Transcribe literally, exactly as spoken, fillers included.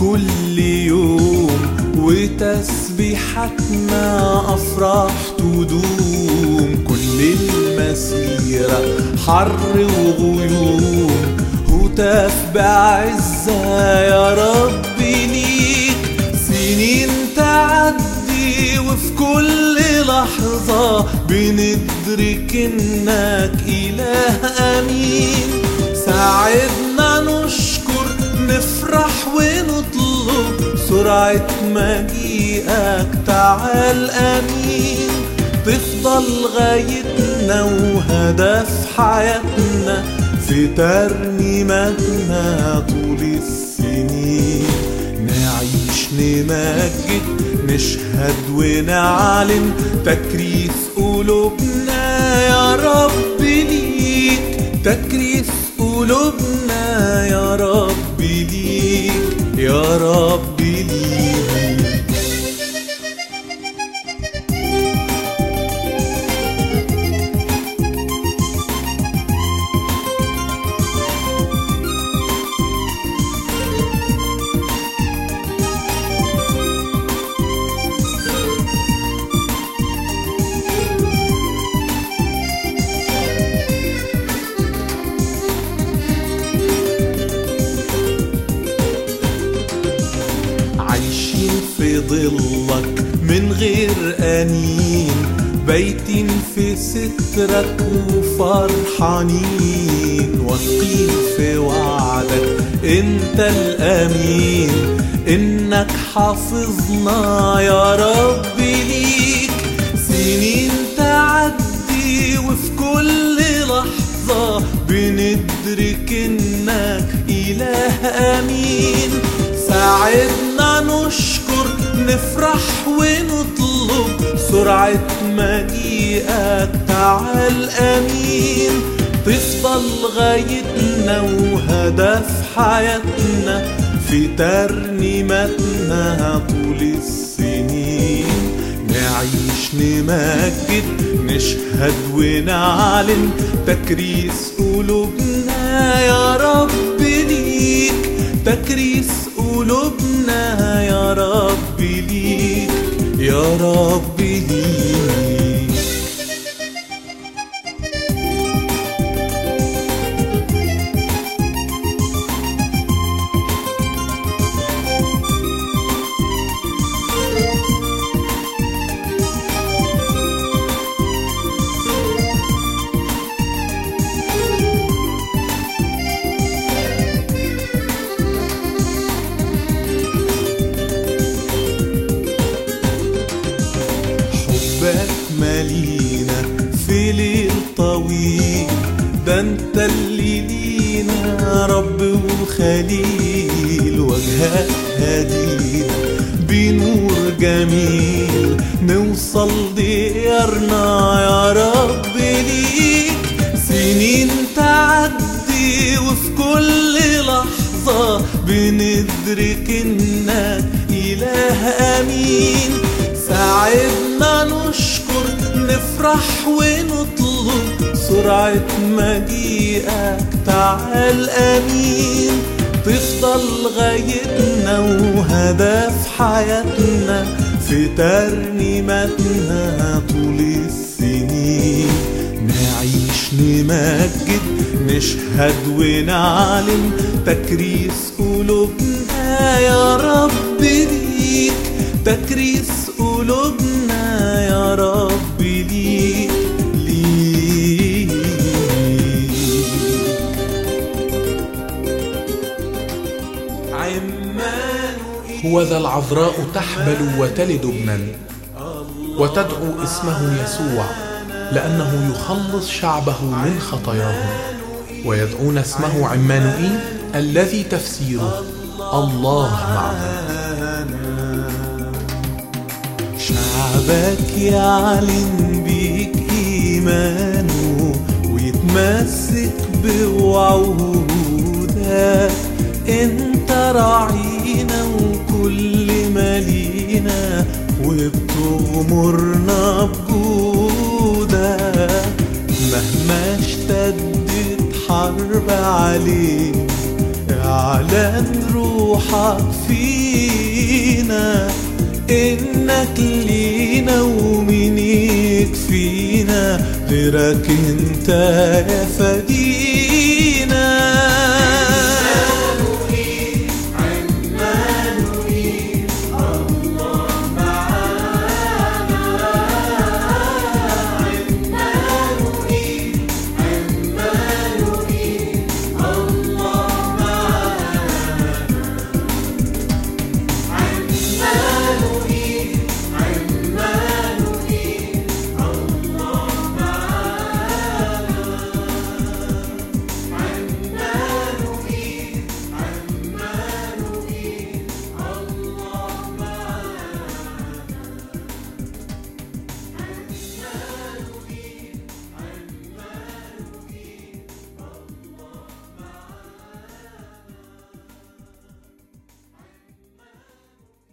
كل يوم، وتسبيحتنا أفراح تدوم. كل المسيرة حر وغيوم، هتاف بعزة يا رب ليك. سنين تعدي وفي كل لحظة بندرك إنك إله أمين. ساعدنا نشكر نفرح ونطلب سرعة مجيئك، تعال أمين. تفضل غايتنا وهدف حياتنا في ترنيمتنا طول السنين. نعيش نمجد نشهد ونعلن تكريس قلوبنا يا رب ليك. تكريس قلوبنا يا رب ليك، يا رب ليك. عايشين في ظلك من غير أنين، بايتين في سترك وفرحانين. واثقين في وعدك انت الأمين، انك حافظنا يا رب ليك. سنين تعدي وفي كل لحظة بندرك انك إله أمين. ساعدنا نشكر نفرح ونطلب سرعة مجيئك، تعال أمين. تفضل غايتنا وهدف حياتنا في ترنيمتنا طول السنين. نعيش نمجد نشهد ونعلن تكريس قلوبنا يا رب ليك. تكريس قلوبنا يا رب ليك، يا رب ليك. حبك مالينا في ليل طويل، ده انت اللي لينا رب وخليل. وجهك هدينا بنور جميل، نوصل ديارنا يا رب ليك. سنين تعدي وفي كل لحظة بندرك انك إله أمين. ساعدنا نشكر نفرح ونطلب سرعة مجيئك، تعال أمين. تفضل غايتنا وهدف حياتنا في ترنيمتنا طول السنين. نعيش نمجد نشهد ونعلن تكريس قلوبنا يا رب ليك. تكريس قلوبنا يا رب ليك، ليك. هو ذا العذراء تحبل وتلد ابنا، وتدعو اسمه يسوع، لأنه يخلص شعبه من خطاياهم. ويدعون اسمه عمانوئيل، الذي تفسيره الله معنا. شعبك يعلن بيك إيمانه ويتمسك بوعودك. انت راعينا وكل ما لينا، وبتغمرنا بجودك. مهما اشتدت حرب علينا أعلن روحك فينا إنك لينا ومين يكفينا غيرك انت يا فدينا.